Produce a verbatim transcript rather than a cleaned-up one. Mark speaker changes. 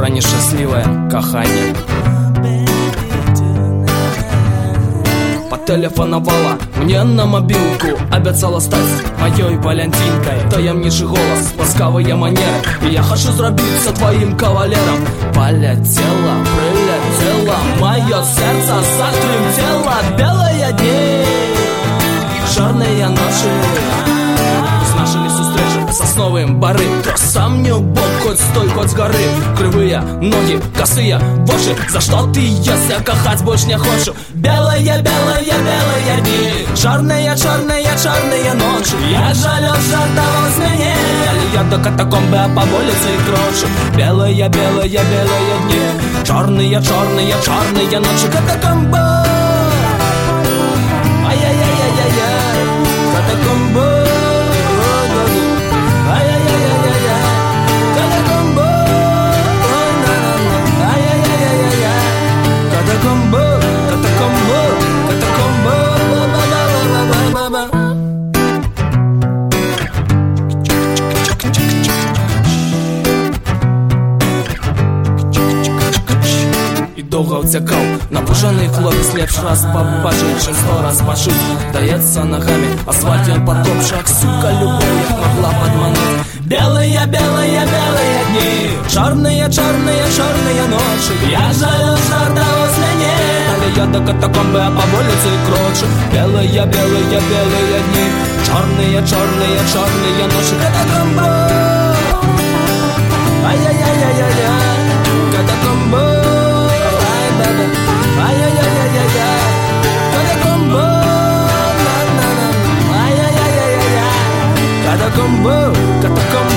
Speaker 1: нешчаслівае каханне. Тэлефанавала мне на мобилку, абяцала стаць маёй валянцінкай. Таямнічы голас, ласкавыя манеры, і я хачу зрабіцца тваім кавалерам. Паляцела, прыляцела, маё сэрца затрымцела. Белыя дні, чорныя ночы, знашылі сустрэчы сасновым бары. Траса мне ў бок, хоць стой, хоць з гары. Крывыя ногі, касыя вочы, за што ты ёсць, я кахаць больш не хочу. Белыя, белыя, белыя дні, чорныя, чорныя, чорныя ночы. Я жалю, жартаваў з мяне, але я до катакомбы, а па вуліцы крочу. Белыя, белыя, белыя дні, чорныя, чорныя, чорныя ночы. Катакомба, ай-яй-яй-яй-яй, катакомба. Доўга ўцякаў напужаны хлопец, лепш раз пабачыць, чым сто раз пачуць. Даецца нагамі асфальт ён патопчак, сука, любоў як магла падмануць. Белыя, белыя, белыя дні, чорныя, чорныя, чорныя ночы. Я жалю, жартаваў з мяне, але я до катакомбы, а па вуліцы крочу. Белыя, белыя, белыя дні, чорныя, чорныя, чорныя ночы. Катакомба, ай-яй-яй-яй-яй, катакомба. Ай-яй-яй-яй-яй, катакомба, на-на-на, ай-яй-яй-яй-яй, катакомба, катакомба.